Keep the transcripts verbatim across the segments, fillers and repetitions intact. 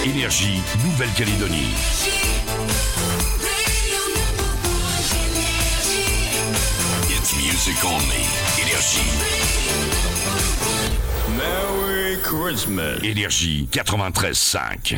Énergie, Nouvelle-Calédonie. It's music only. Énergie. Merry Christmas. Énergie quatre-vingt-treize cinq.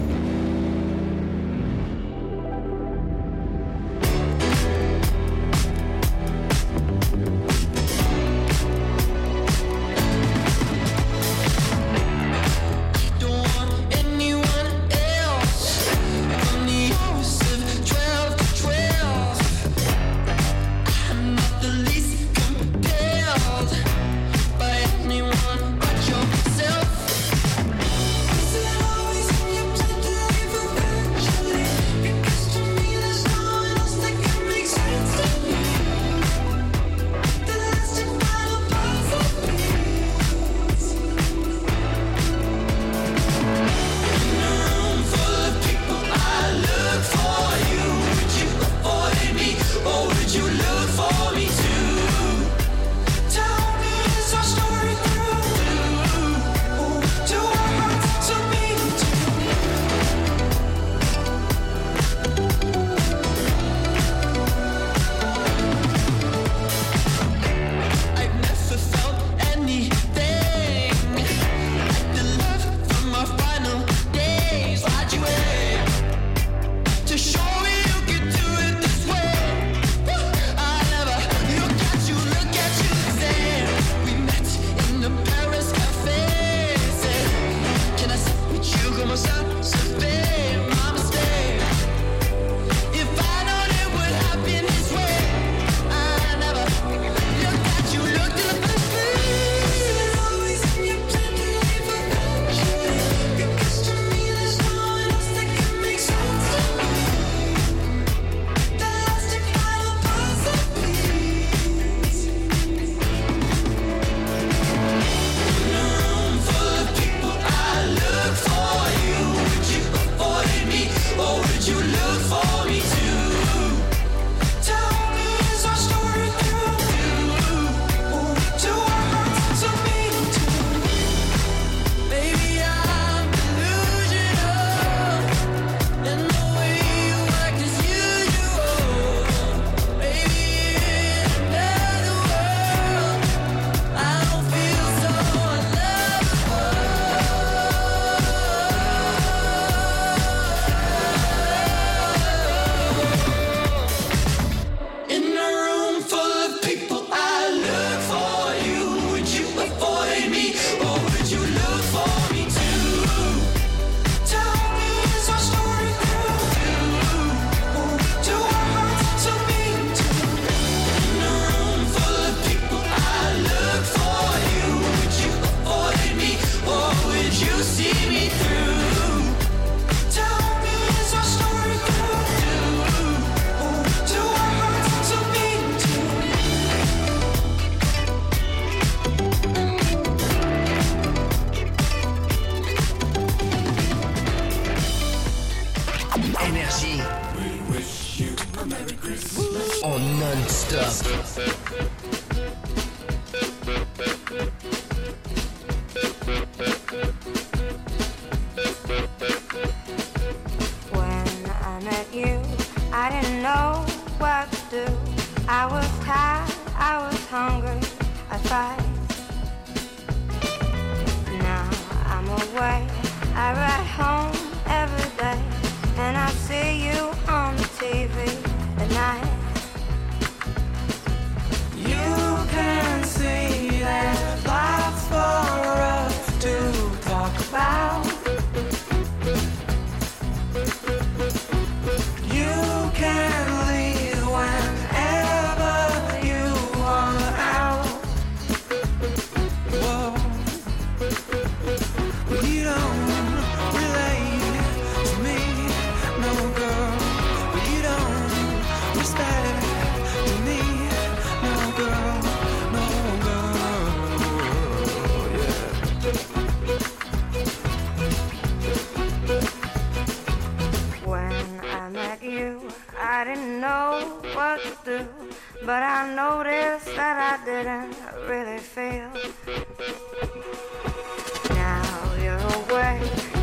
But I noticed that I didn't really feel. Now you're away,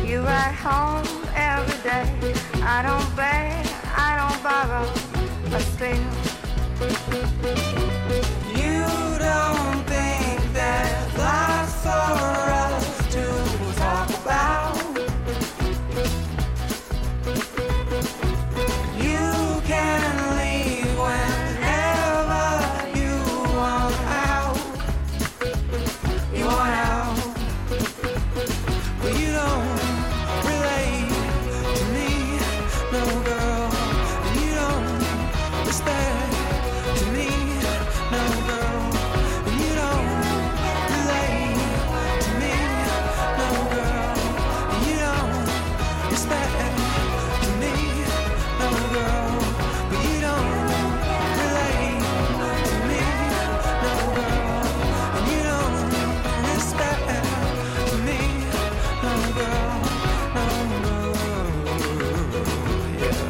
You at home every day. I don't beg, I don't borrow, but still. You don't think there's lots for us to talk about. You can leave whenever you want out. You want out, but you don't relate to me, no girl. You don't respect to me, no girl. You don't relate to me, no girl. You don't respect to me, no girl. But you don't relate to me, no girl. And you don't respect to me, no girl, no girl. Yeah.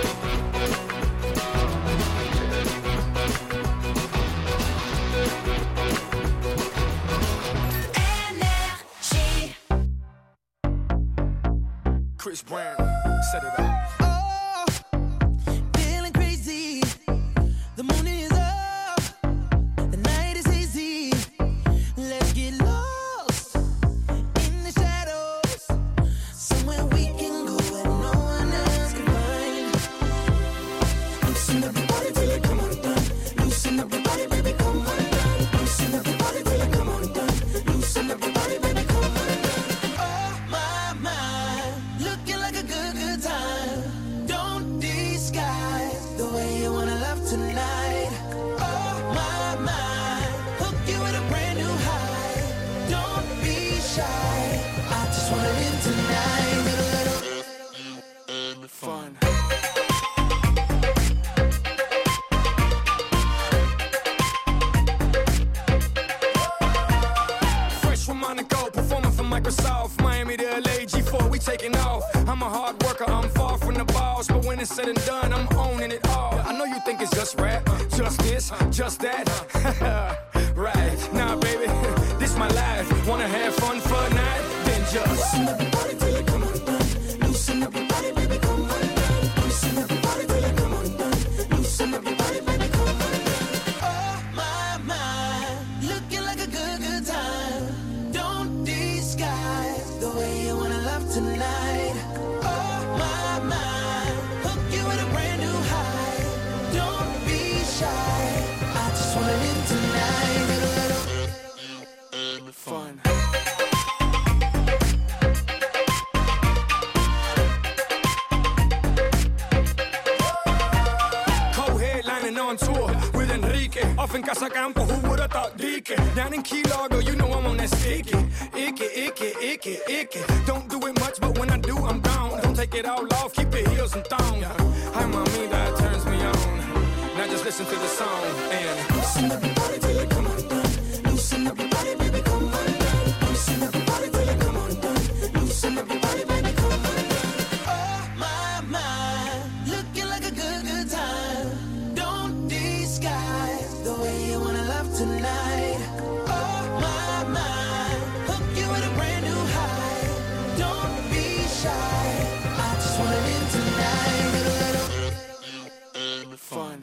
Chris Brown, set it up. Oh, feeling crazy. The moon is up. The night is easy. Let's get lost in the shadows. Somewhere we can go where no one else can find. Loosen up your body till it come undone. Loosen up your body, baby, come undone. Loosen up your body till it come undone. Loosen up your body, baby, come undone. Oh my, my, looking like a good, good time. Don't disguise the way you wanna love tonight. Oh my, my, hook you with a brand new high. Don't be shy, I just wanna live tonight with a little Fun. Fresh from Monaco, performing for Microsoft, Miami to L A, G four, we taking off. I'm a hard worker, I'm far from the boss, but when it's said and done, I'm owning it all. I know you think it's just rap, just this, just that. Right, nah baby, this my life. Wanna have fun for a night? Then just loosen up your body till it come undone. Loosen up your body, baby, come undone. Loosen up your body till it come undone. Loosen up your body, baby, come undone. Oh my, my, looking like a good, good time. Don't disguise the way you wanna love tonight. Oh my, my, hook you with a brand new high. Don't be shy, I just wanna live tonight with a little fun. Co-headlining on tour with Enrique. Off in Casa Campo, who would've thought Dique? Down in Key Largo, you know I'm on that sticky. Icky, icky, icky, icky. Don't do it much, but when I do, I'm gone. Don't take it all off, keep your heels and thong. Hi, mommy, that turns me on. Now just listen to the song and loosen up your body till it come undone. Loosen up your body, baby, come undone. Loosen up your body till it come undone. Loosen up your body, baby, come undone. Oh my, my, looking like a good, good time. Don't disguise the way you wanna love tonight. Oh my, my, hook you with a brand new high. Don't be shy, I just wanna live tonight with a little fun.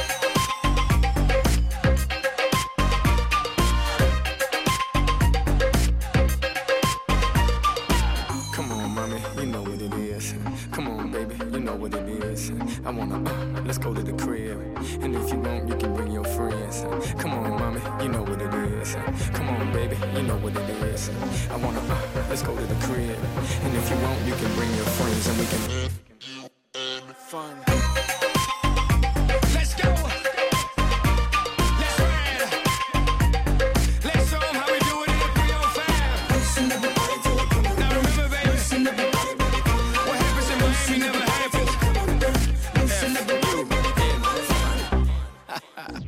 Come on, mommy, you know what it is. Come on, baby, you know what it is. I wanna, uh, let's go to the crib. And if you want, you can bring your friends. Come on, mommy, you know what it is. Come on, baby, you know what it is. I wanna, uh, let's go to the crib. And if you want, you can bring your friends and we can fun. Let's go. Let's ride. Let's show 'em how we do it in the three oh five. Now remember, baby, what happens in Miami never happens. F U N.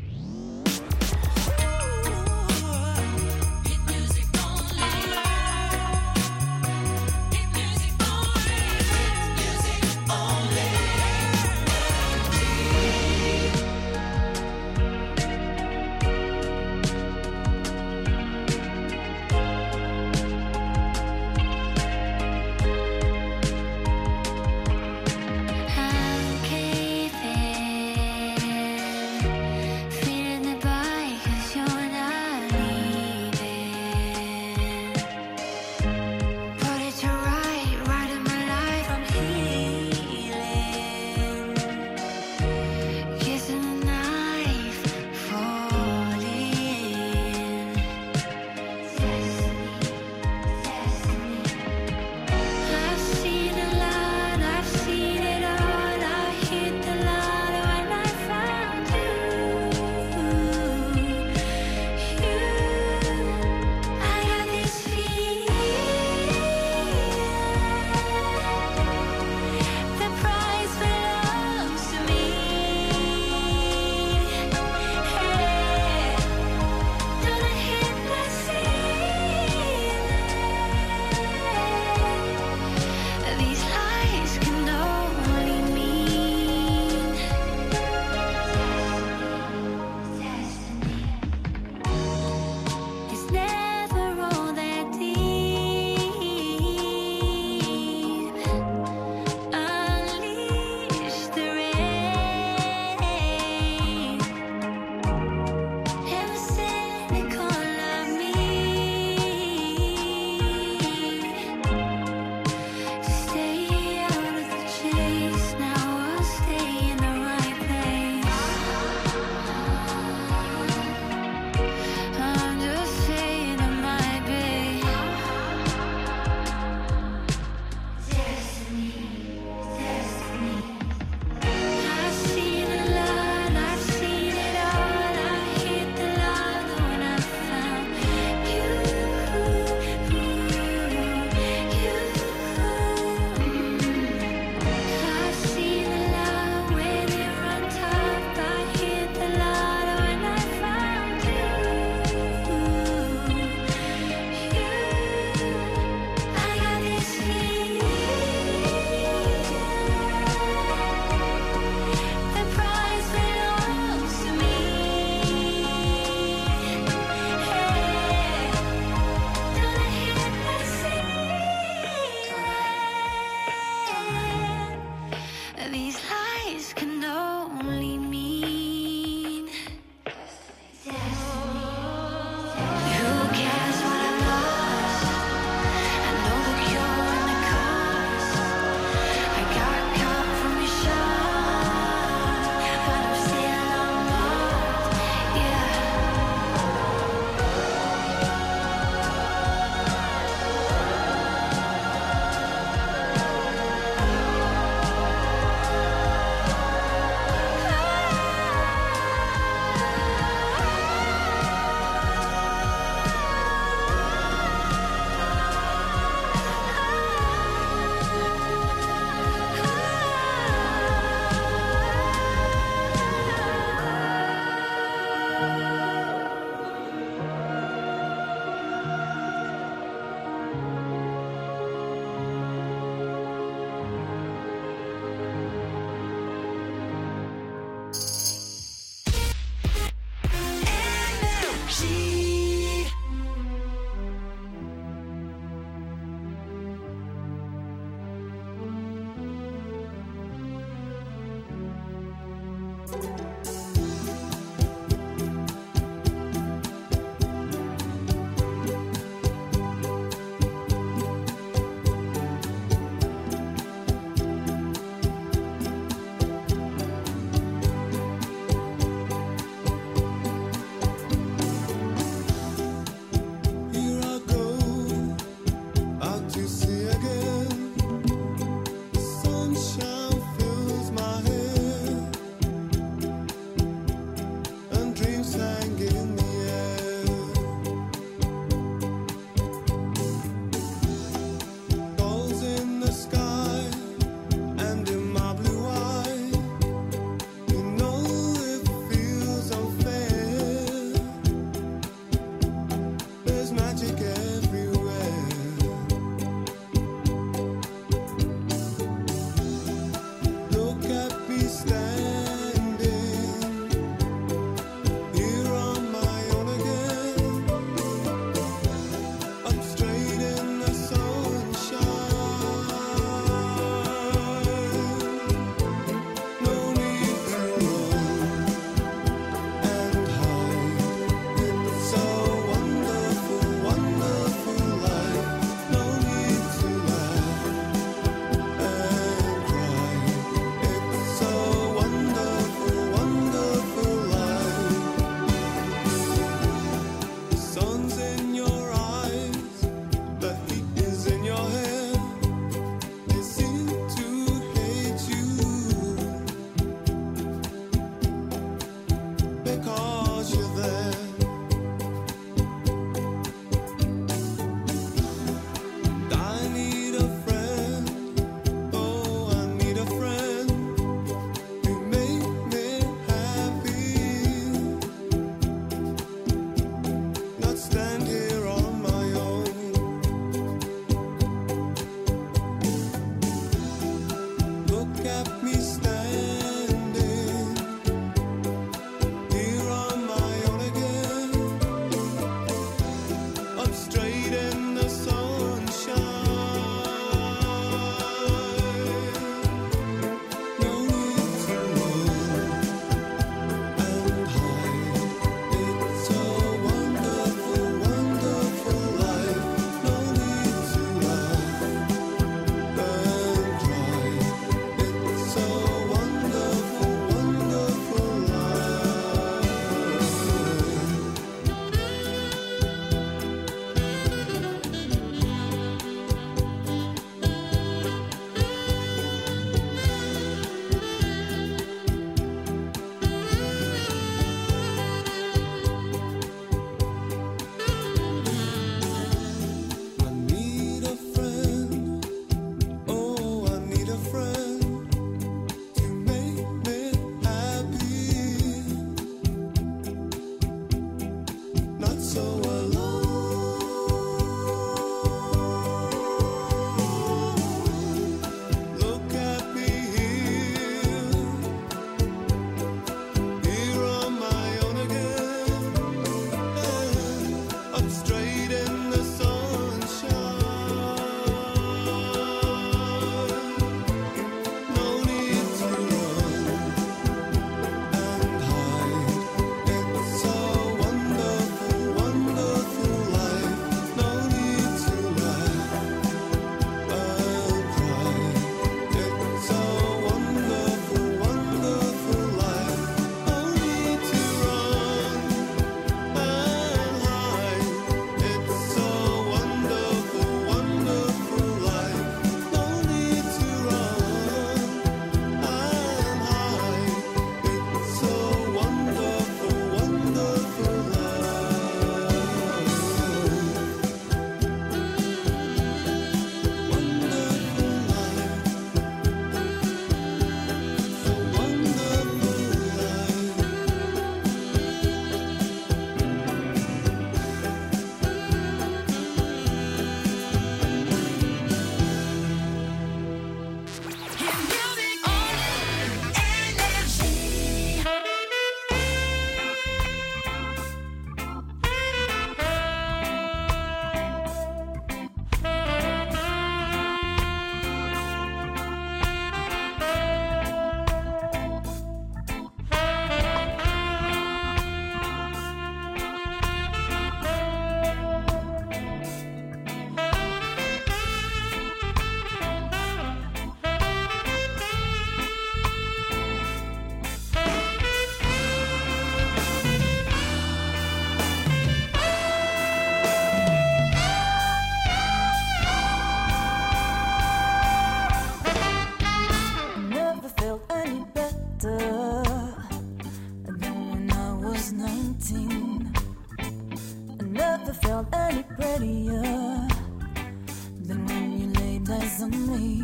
on me.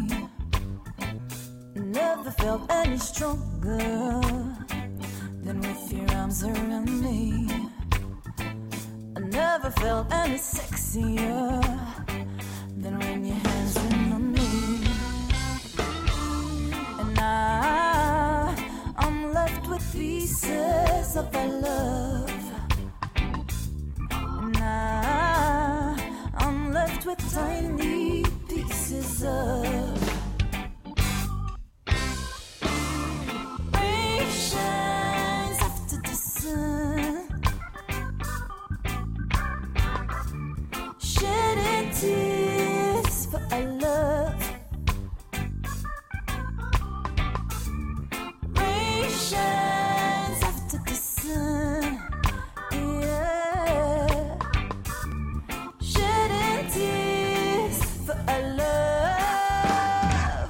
Never felt any stronger than with your arms around me. I never felt any sexier than when your hands were on me. And I, I'm left with pieces of our love. And I, I'm left with tiny pieces of tears for our love. Rain shines after the sun, yeah. Shedding tears for our love.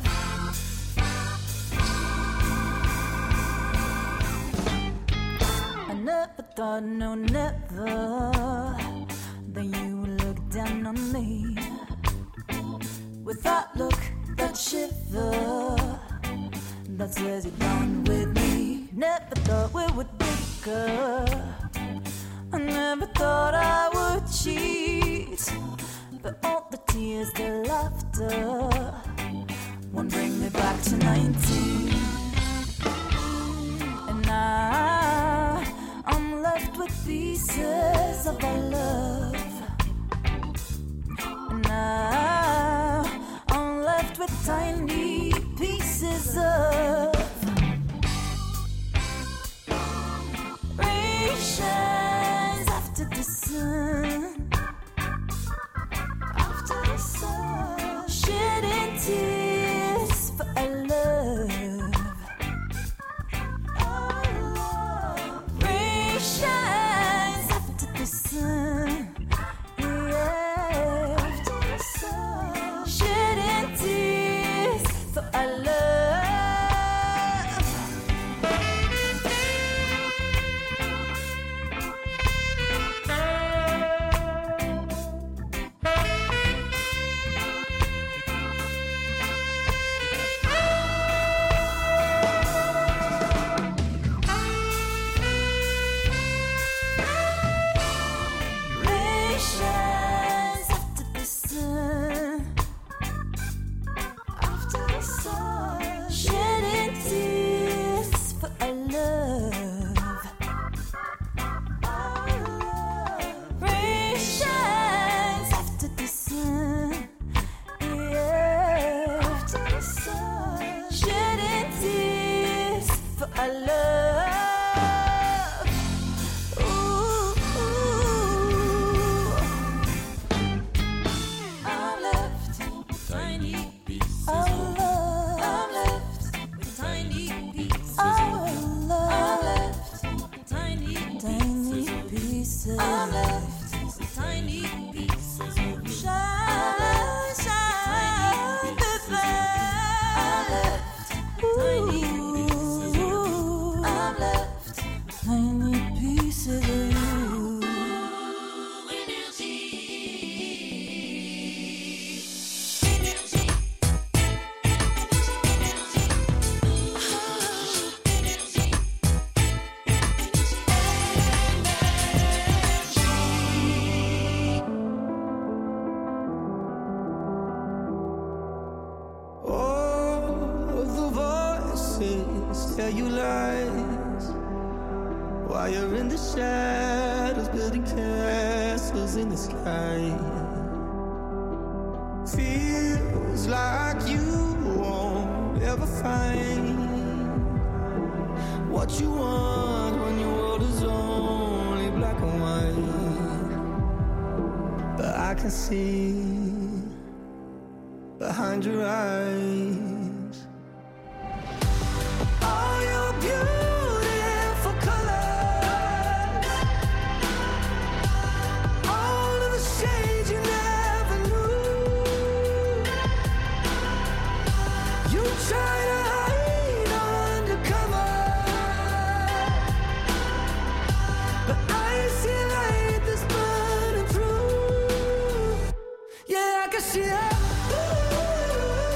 I never thought, no, never, that you would look down on me with that look, that shiver that says you're down with me. Never thought we would break up. I never thought I would cheat, but all the tears, the laughter won't bring me back to nineteen. And I, I'm left with pieces of our love. And now I'm left with tiny pieces of rain shines after the sun, after the sun, shedding tears for our love, our love. Rain shines after the sun. For our love. Rain shines after the sun. Shedding tears for our love, our love. Rain shines after the sun, yeah. After the sun, shedding tears for our love. Ooh, ooh. I'm left tiny pieces of love. I'm left with tiny pieces of love. I'm left with tiny, tiny pieces. I'm left with tiny pieces of shine, shine, baby. I'm left with tiny pieces of you. I'm left with tiny pieces of you. Tell you lies while you're in the shadows, building castles in the sky. Feels like you won't ever find what you want when your world is only black and white. But I can see behind your eyes all your beautiful colors, all of the shades you never knew. You try to hide under cover, but I see light that's burning through. Yeah, I can see it. Ooh.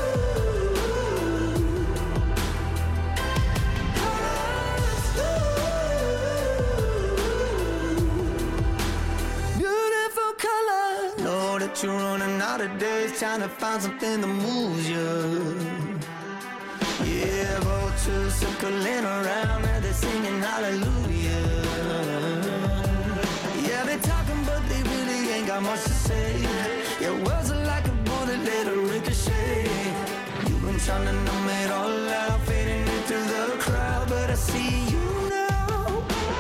but you're running out of days, trying to find something that moves you. Yeah, vultures circling around, and they're singing hallelujah. Yeah, they talking, but they really ain't got much to say. Yeah, words are like a bullet, let it ricochet. You've been trying to numb it all out, fading into the crowd, but I see you now.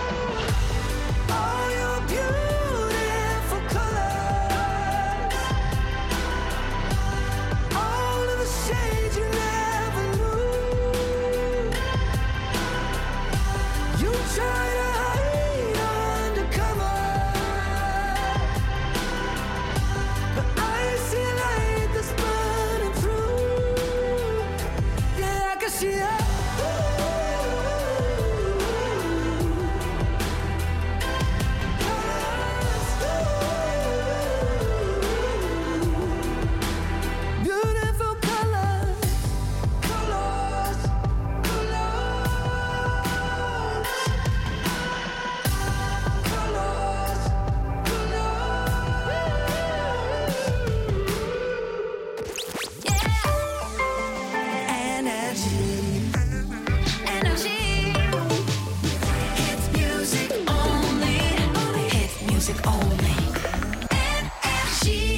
All your beautiful colors, all of the shades you never knew. You try to hide undercover, but I see a light that's burning through. Yeah, I can see it. Beautiful colors, colors, colors, Energy. Energy. Hit music only. Hit music only. Energy.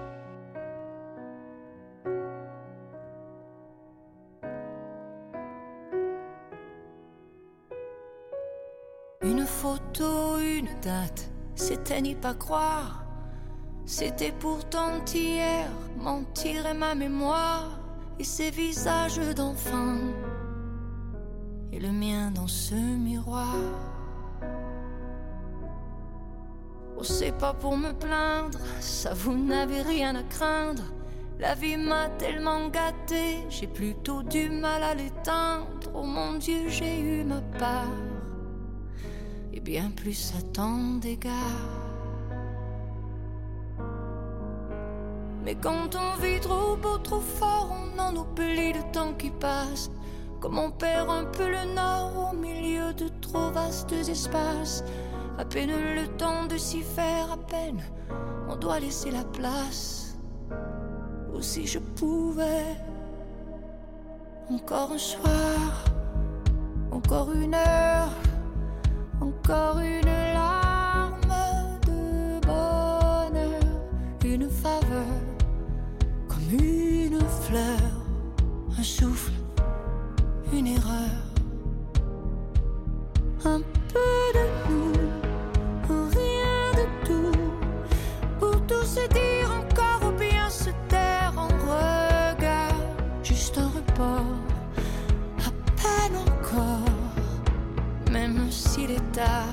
Une photo, une date, c'était n'y pas croire. C'était pourtant hier, mentir est ma mémoire. Et ces visages d'enfants, et le mien dans ce miroir. Oh, c'est pas pour me plaindre, ça vous n'avez rien à craindre. La vie m'a tellement gâté, j'ai plutôt du mal à l'éteindre. Oh mon Dieu, j'ai eu ma part, et bien plus à tant d'égards. Mais quand on vit trop beau, trop fort, on en oublie le temps qui passe. Comme on perd un peu le nord au milieu de trop vastes espaces. À peine le temps de s'y faire, à peine on doit laisser la place. Ou si je pouvais, encore un soir, encore une heure, encore une larme de bonheur, une faveur, comme une fleur, un souffle, une erreur, un peu de nous, rien de tout, pour tout se dire encore ou bien se taire en regard, juste un report, à peine encore, même s'il est tard.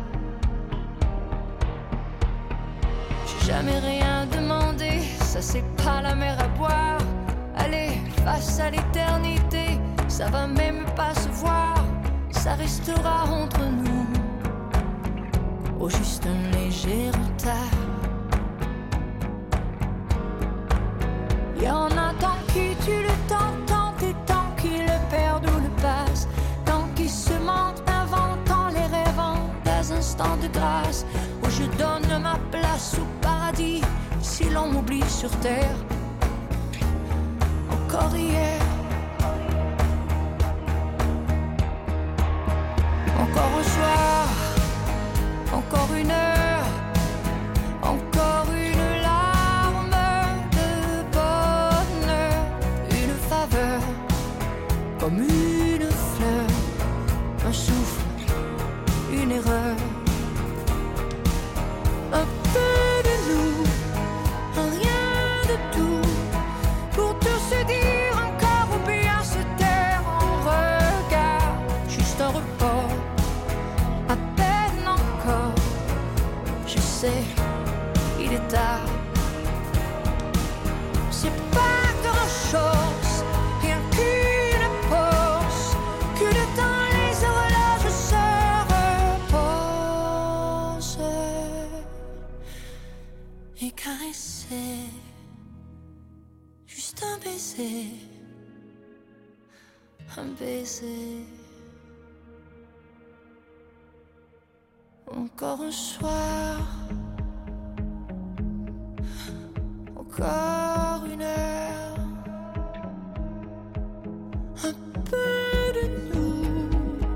J'ai jamais rien demandé, ça c'est pas la mer à boire. Allez, face à l'éternité, ça va même pas se voir, ça restera entre nous, au juste un léger retard. Y'en a tant qui tuent le temps, tant et tant qui le perdent ou le passent, tant qui se mentent, inventant les rêvant des instants de grâce, où je donne ma place au paradis, si l'on m'oublie sur terre. Encore hier, encore un soir, encore une heure, encore une larme de bonheur, une faveur, comme une fleur, un souffle, une erreur, un peu de nous, un rien de tout, pour tout se dire encore ou bien se taire en regard, juste un report, à peine encore, je sais, il est tard. C'est pas grand chose, rien qu'une pause, que le temps les horloges se reposent et caresser. Juste un baiser, un baiser. Encore un soir, Encore une heure, un peu de nous.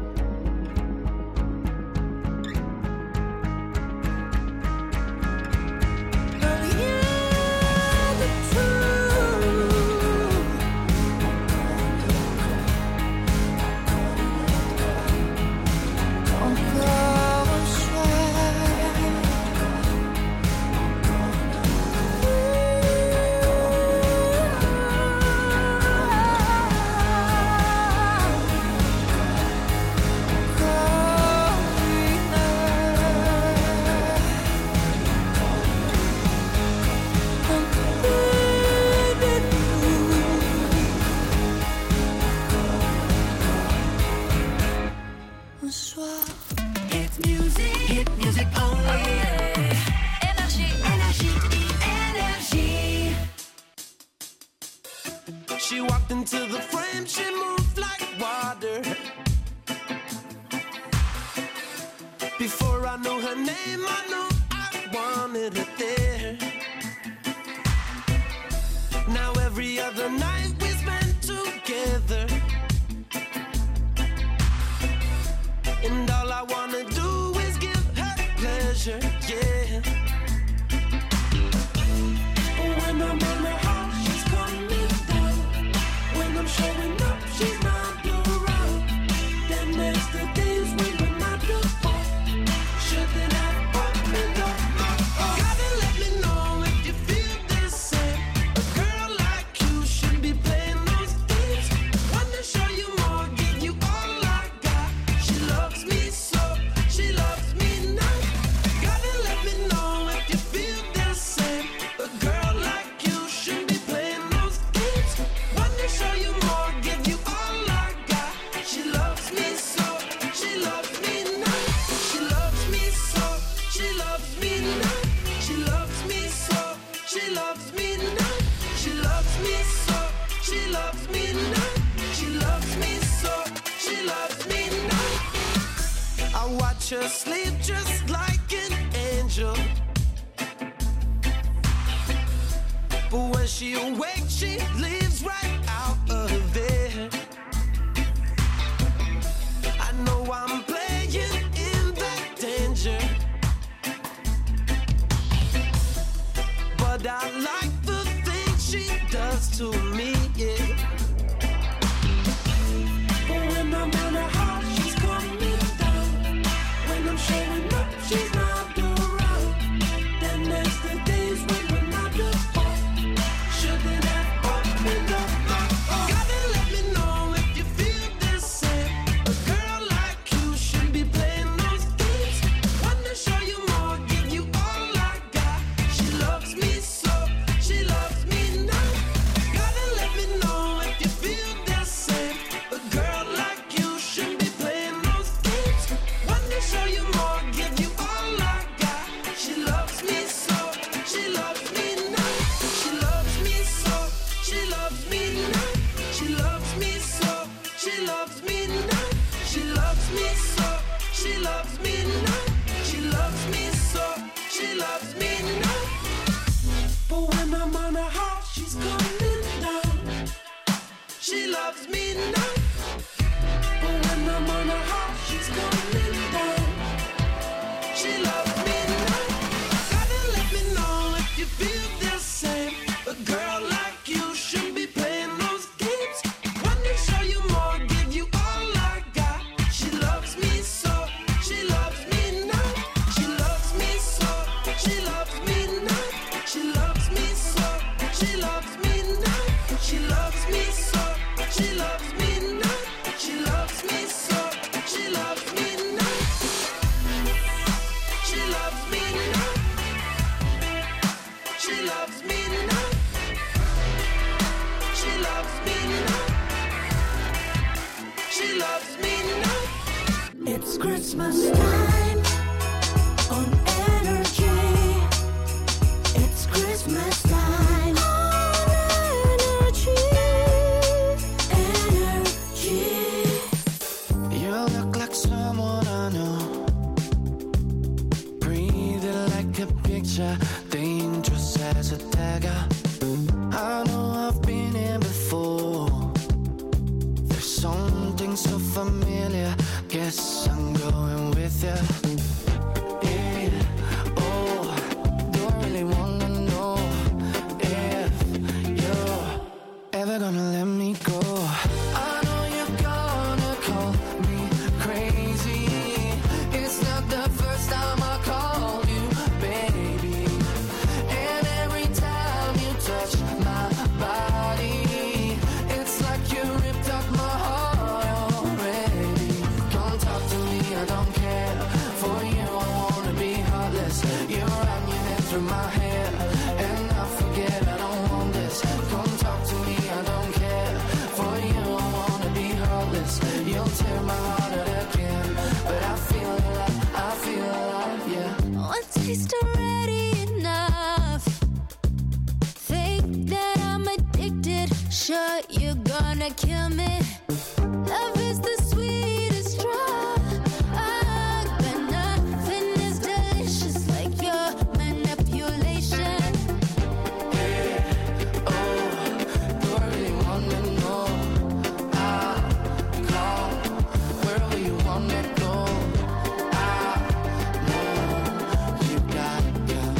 Rien de tout. Encore un soir. It's music, hit music only. Énergie, énergie, énergie. She walked into the frame, she moved like water. Before I knew her name, I knew I wanted her there. Now every other night we spend together, and all I wanna do is give her pleasure, yeah. When I'm on her heart, she's coming down. When I'm showing up, she's not around. Then there's the days when we're not apart. Shouldn't have opened up my heart. Gotta let me know if you feel the same. A girl like you should be playing those games. Wanna show you more, give you all I got. She loves me so, she loves me not. Gotta let me know if you feel the same. A girl like you should be playing those games. Wanna show you more, give you all I got. She loves me so, she loves me not. She loves me so, she loves me not. She loves me so, she loves me not. She loves me so, she loves me not. She loves me so, she loves me not. I watch her sleep just like an angel, but when she awakes, she leaves right out of there. I know I'm playing in that danger, but I like the things she does to me, yeah. But when I'm on her heart, she's coming down. When I'm showing up, she's not around. Then there's the days when we're not apart. Shouldn't have opened up my heart. Gotta let me know if you feel the same. A girl like you should be playing those games. Wanna show you more, give you all I got. She loves me so, she loves me not. Gotta let me know if you feel the same. A girl like you should be playing those games. Wanna show you more, give you all I got. She loves me so, she loves me not. She loves me so, she loves me not. She loves me so, she loves me not. She loves me so, she loves me not. She loves me so, she loves me not. But when I'm on her heart, she's coming down. She loves me not. But when I'm on her heart, she's coming down. She loves me not. Gotta let me know if you feel the same. A girl like you should be playing those games. Wanna show you more, give you all I got. She loves me so, she loves me not. She loves me so, she loves me not. She loves me so, she loves me not. She loves me so, she loves me not. She loves me so, she loves me not. She loves me not. She loves me not. She loves me not. She loves me not. It's Christmas time on energy. It's Christmas time on energy. Energy. You look like someone I know. Breathing like a picture, dangerous as a dagger. I know I've been here before. There's something so familiar. Guess I'm going with ya. Yeah, oh, do I really wanna know if you're ever gonna let me go? I know you're gonna call me crazy. It's not the first time I called you, baby. And every time you touch my body, it's like you ripped up my heart already. Come talk to me, I don't care. For you, I wanna be heartless. You run your hand through my hair, and I forget I don't want this. Come talk to me, I don't care. For you, I wanna be heartless. You'll tear my heart out again, but I feel alive, I feel alive, yeah. One taste already enough. Think that I'm addicted. Sure, you're gonna kill me. Love is the sweetest drug. Ah, but nothing is delicious like your manipulation. Oh, do I really wanna know? I call, wherever you wanna go. I know you got gun.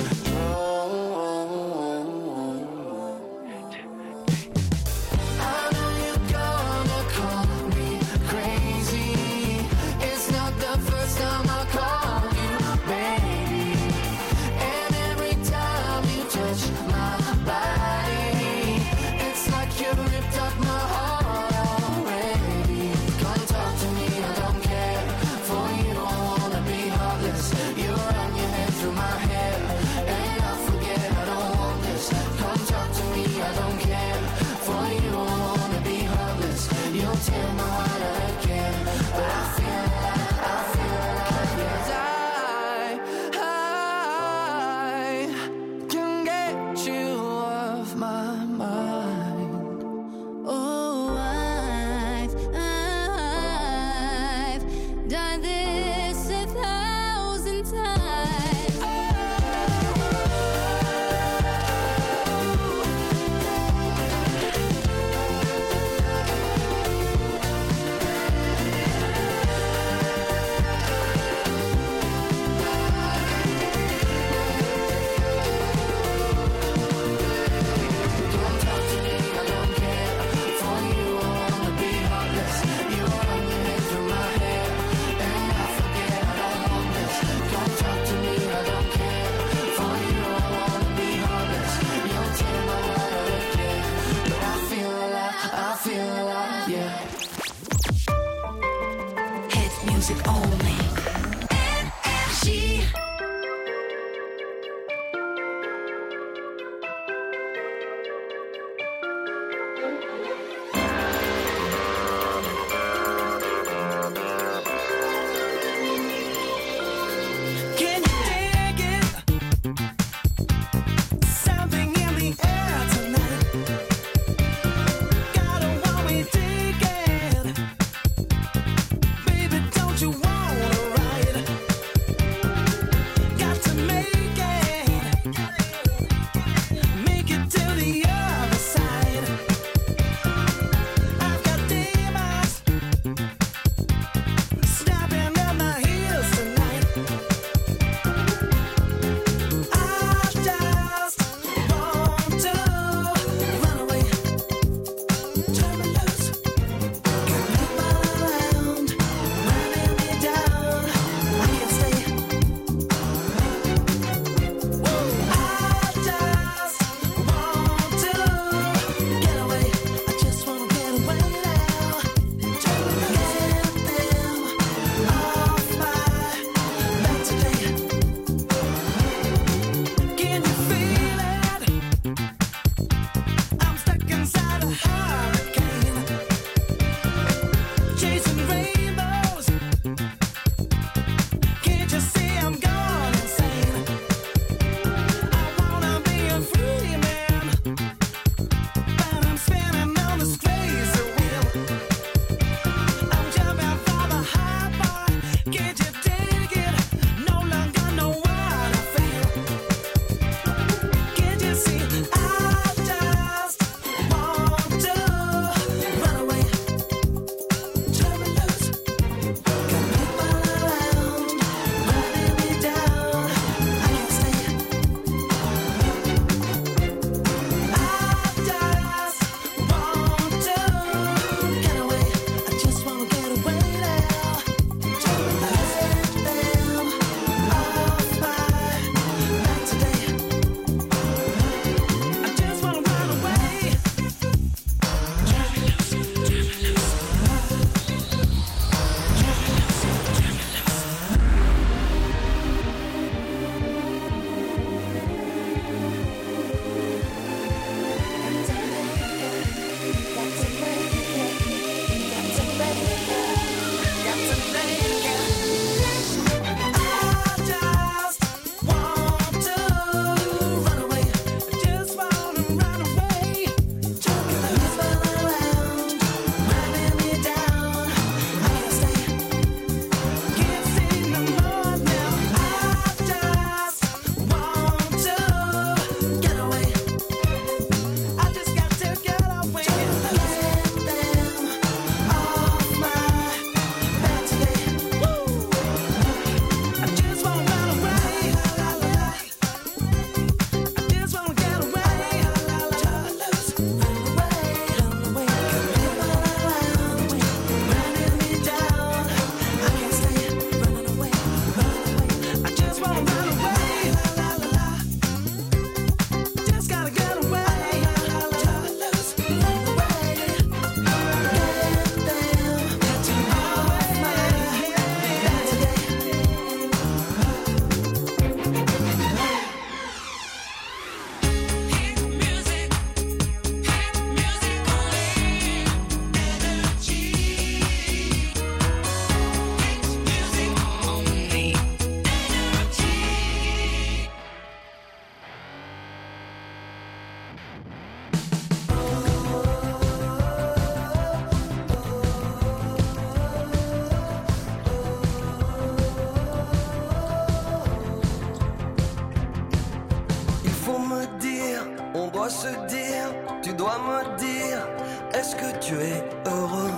me dire, on doit se dire, tu dois me dire, est-ce que tu es heureux?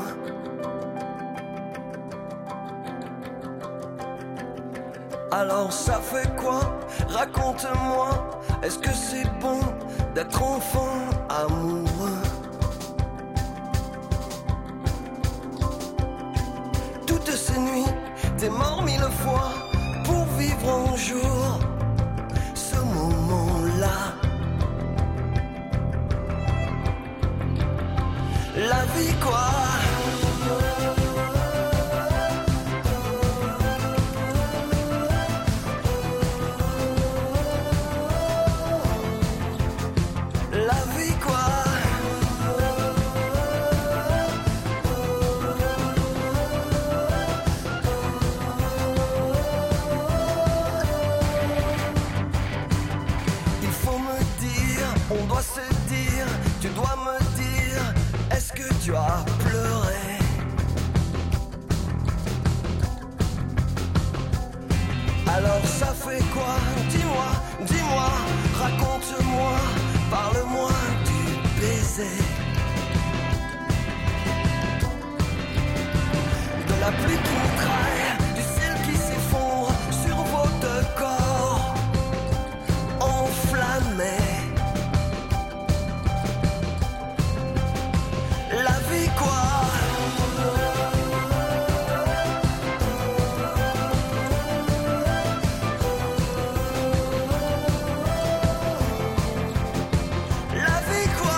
Alors ça fait quoi? Raconte-moi, est-ce que c'est bon d'être enfant amoureux? Toutes ces nuits, t'es mort mille fois pour vivre un jour ce moment-là. La vie quoi? Tu dois me dire, est-ce que tu as pleuré? Alors ça fait quoi? Dis-moi, dis-moi, raconte-moi, parle-moi du baiser, de la pluie qui mitraille, du ciel qui s'effondre sur votre corps enflammé. La vie quoi? La vie quoi?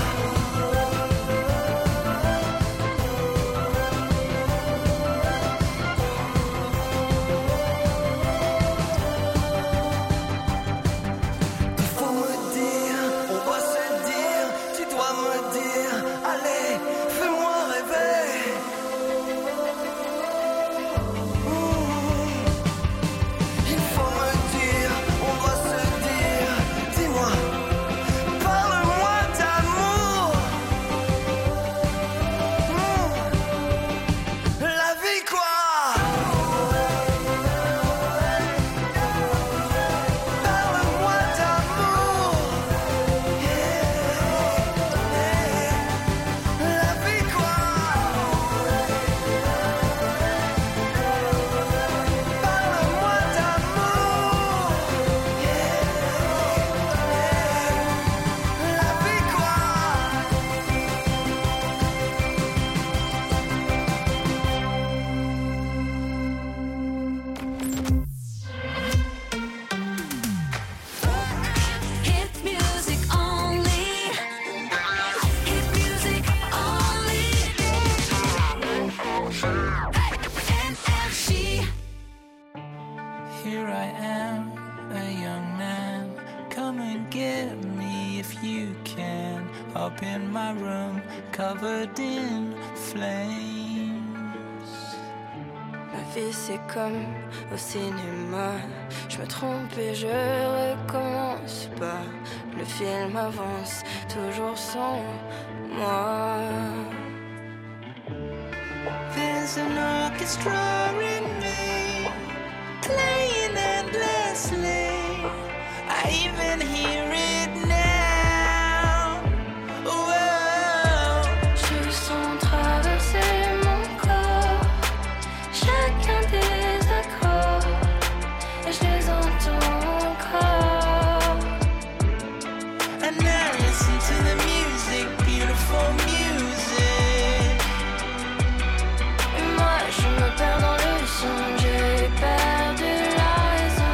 Il faut me dire, on doit se dire, tu dois me dire, allez, fais-moi rêver. Mmh. Il faut me dire, on doit se dire, dis-moi, parle-moi d'amour. Mmh. La vie quoi? Parle-moi d'amour. Yeah. Yeah. La vie quoi? Parle-moi d'amour. Yeah. Yeah. La vie quoi? Hit music only. Hit music only. Energy. Here I am, a young man. Come and get me if you can. Up in my room, covered in flames. Ma vie c'est comme au cinéma. Je me trompe et je recommence pas. Le film avance toujours sans moi. There's an orchestra in me, playing endlessly. I even hear it now. Whoa. Je sens traverser mon corps chacun des accords et je les entends encore. And now listen to the music, beautiful music. Et moi je me perds dans le son, j'ai perdu la raison.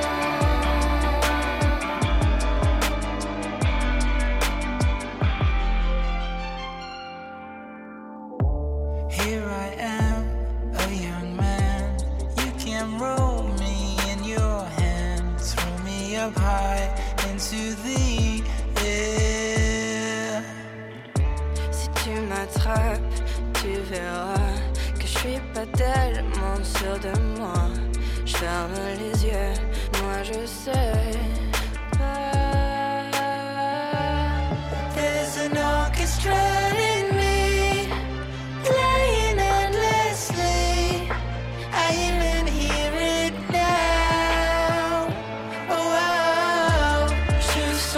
Here I am, a young man. You can roll me in your hand, throw me up high into the air. Si tu m'attrapes, tu verras que je suis pas tellement sûre de moi. Je ferme les yeux, moi je sais pas. There's an orchestra in me, playing endlessly. I even hear it now. Oh, wow. Je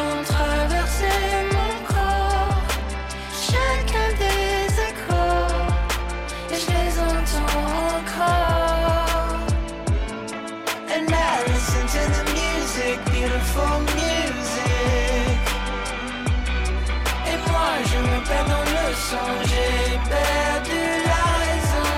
sens j'ai perdu la raison.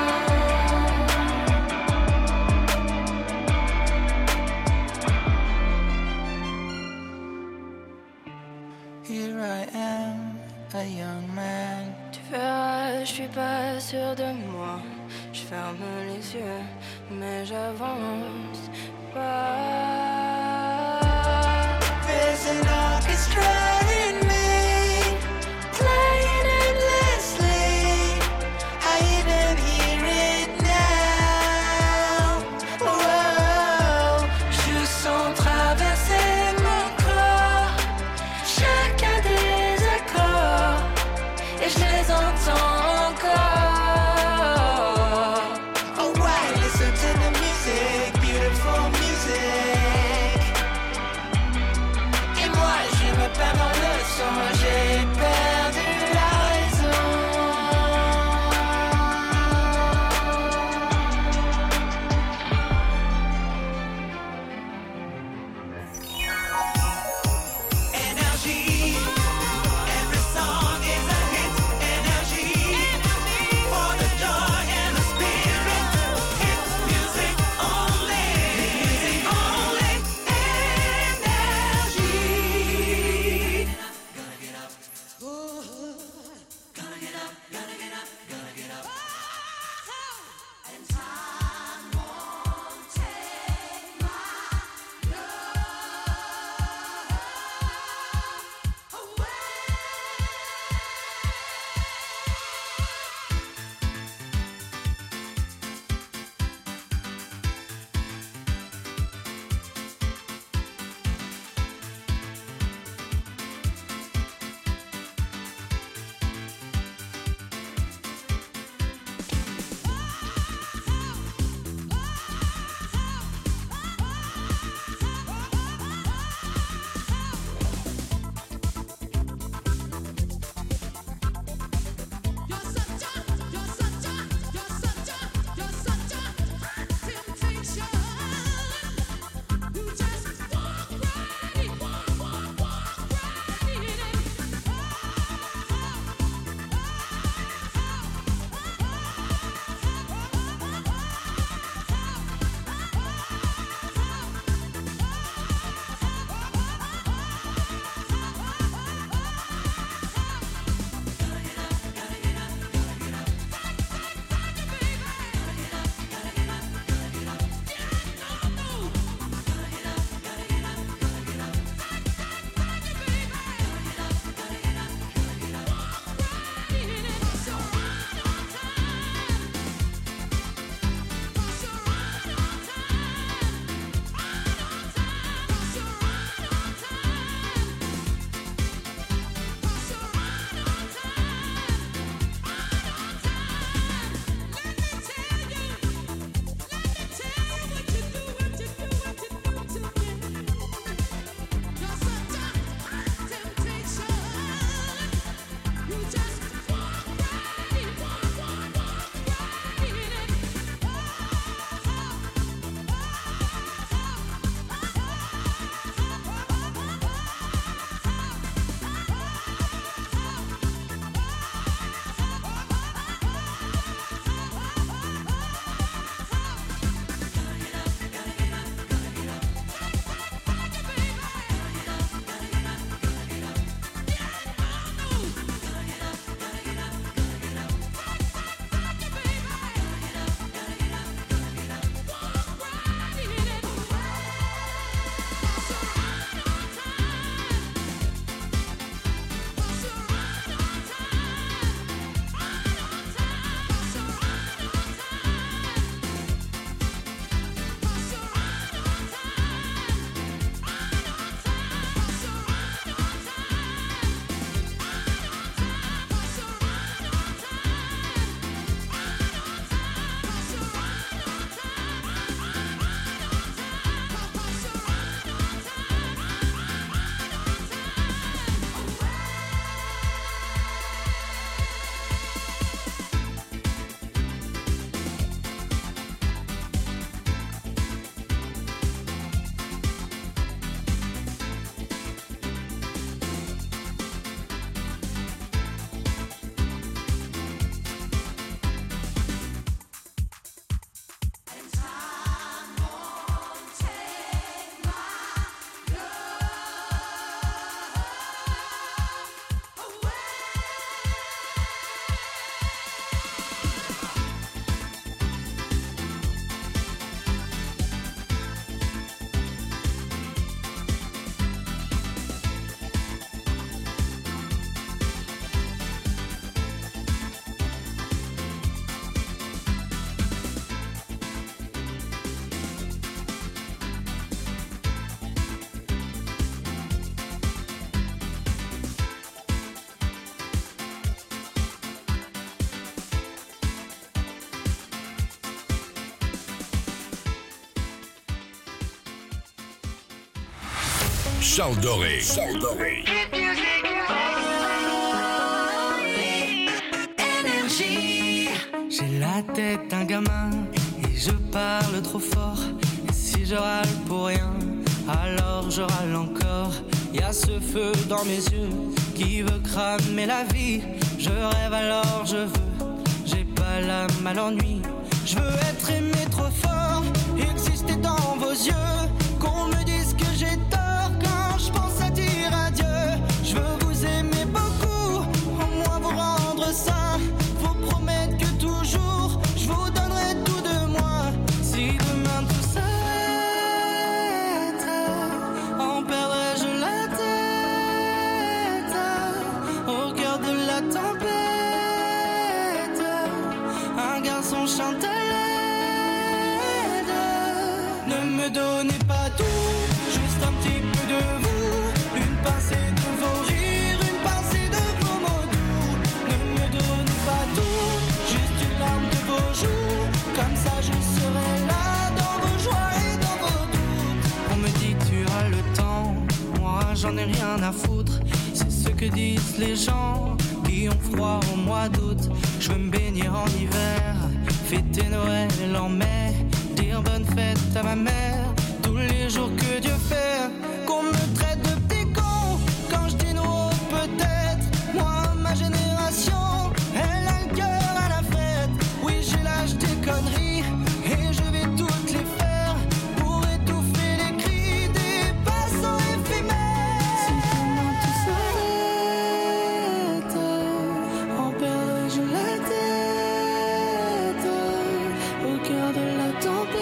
Here I am, a young man. Tu verras, je suis pas sûr de moi. Je ferme les yeux, mais j'avance pas. There's an orchestra in me, playing endlessly. I even hear it now. Oh, je sens traverser mon corps chacun des accords, et je les entends encore. Oh, why listen to the music, beautiful music? Charles Doré. Charles Doré. J'ai la tête d'un gamin et je parle trop fort. Et si je râle pour rien, alors je râle encore. Y'a ce feu dans mes yeux qui veut cramer la vie. Je rêve alors je veux, j'ai pas l'âme à l'ennui. Je veux être aimé trop fort, exister dans vos yeux. Qu'on me dise que j'ai tort quand je pense à dire adieu. Je veux vous aimer beaucoup, au moins vous rendre ça. Vous promettre que toujours je vous donnerai tout de moi. Si demain tout s'arrête, en perdrai-je la tête au cœur de la tempête. Un garçon chante à l'aide. Ne me donnez pas tout, juste un petit peu de vous. Une pincée de vos rires, une pincée de vos mots doux. Ne me donnez pas tout, juste une larme de vos joues. Comme ça je serai là dans vos joies et dans vos doutes. On me dit tu as le temps, moi j'en ai rien à foutre. C'est ce que disent les gens qui ont froid au mois d'août. Je veux me baigner en hiver, fêter Noël en mai, dire bonne fête à ma mère tous les jours que Dieu fait. Qu'on me traite de petit con quand je dis non, peut-être. Moi, ma génération, elle a le cœur à la fête. Oui, j'ai l'âge des conneries et je vais toutes les faire pour étouffer les cris des passants éphémères. Si demain tout s'arrête, en perdrai-je la tête au cœur de la tempête.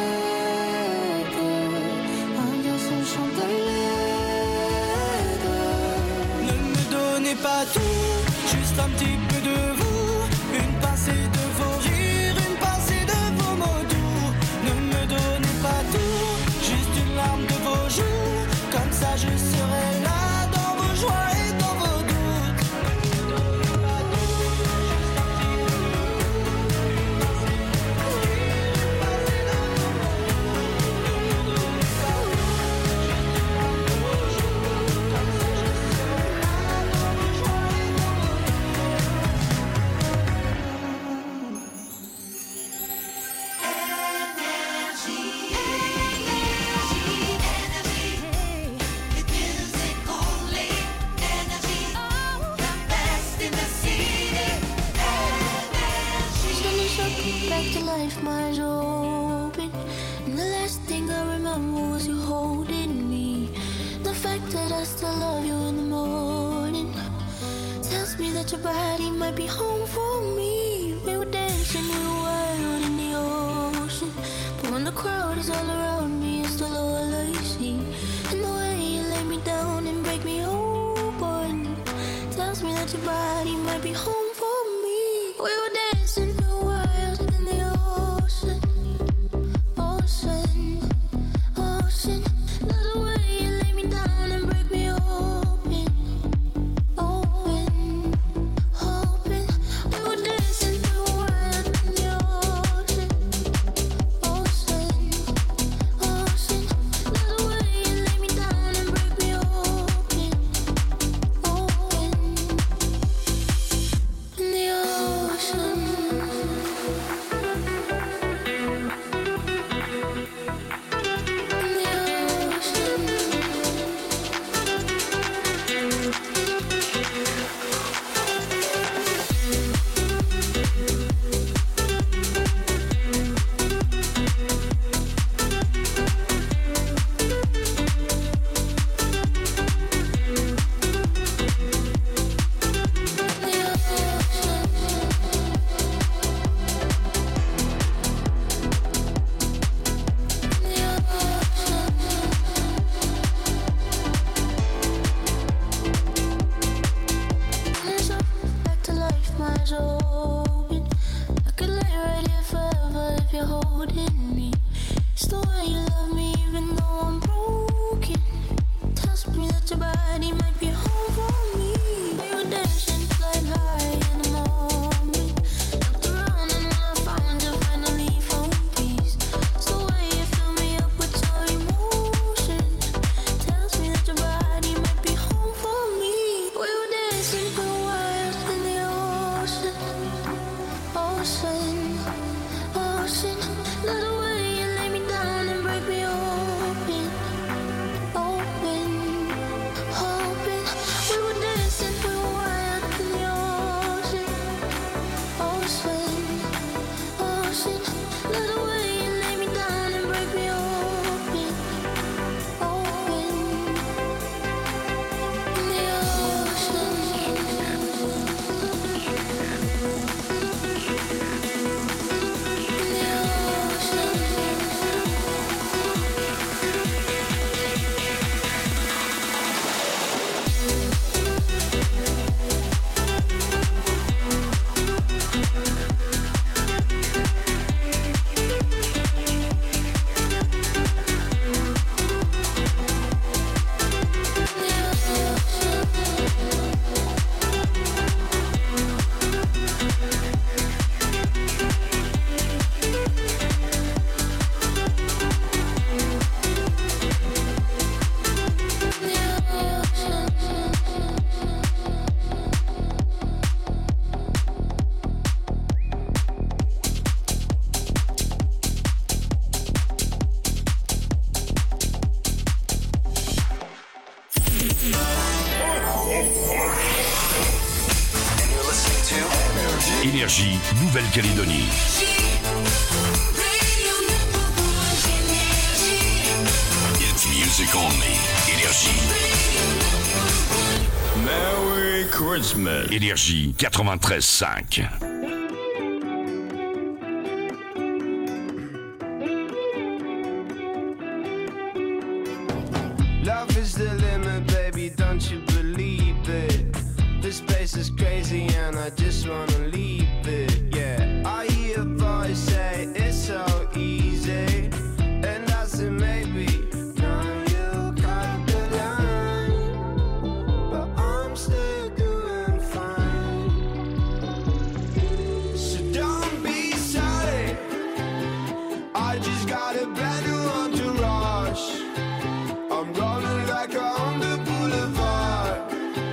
Un garçon chante à l'aide. Ne me donnez pas tout, juste un petit peu de vous. Une pincée de vos rires, une pincée de vos mots doux. Ne me donnez pas tout, juste une larme de vos joues. Comme ça je serai là dans vos joies et dans vos doutes. Ne me donnez pas tout, juste un petit peu de vous. Une pincée de vos rires, une pincée de vos mots doux. Ne me donnez pas tout, juste une larme de vos joues. Comme ça je serai là dans vos joies et dans vos doutes. Back to life, my eyes open. And the last thing I remember was you holding me. The fact that I still love you in the morning tells me that your body might be home for me. We were dancing, we were wild in the ocean. But when the crowd is all around me, it's still all I see. And the way you lay me down and break me open tells me that your body might be home for me. We were dancing, we were wild in the ocean, ocean, ocean. Love the way you lay me down and break me open, open, open. We were dancing, we were wild in the ocean, ocean, ocean. Love the way you lay me down and break me open, open. Énergie, Nouvelle-Calédonie. It's music only. Énergie. Merry Christmas. Énergie quatre-vingt-treize cinq. Love is the limit, baby, don't you believe it? This space is crazy and I just wanna leave it.